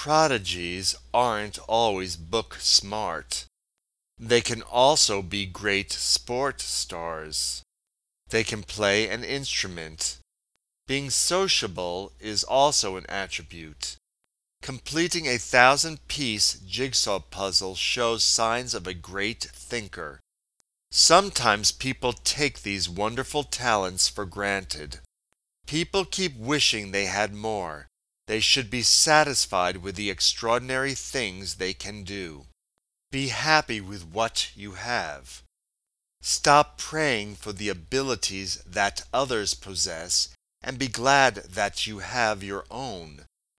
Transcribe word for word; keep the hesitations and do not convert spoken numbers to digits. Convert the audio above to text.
Prodigies aren't always book smart. They can also be great sport stars. They can play an instrument. Being sociable is also an attribute. Completing a thousand-piece jigsaw puzzle shows signs of a great thinker. Sometimes people take these wonderful talents for granted. People keep wishing they had more. They should be satisfied with the extraordinary things they can do. Be happy with what you have. Stop praying for the abilities that others possess and be glad that you have your own.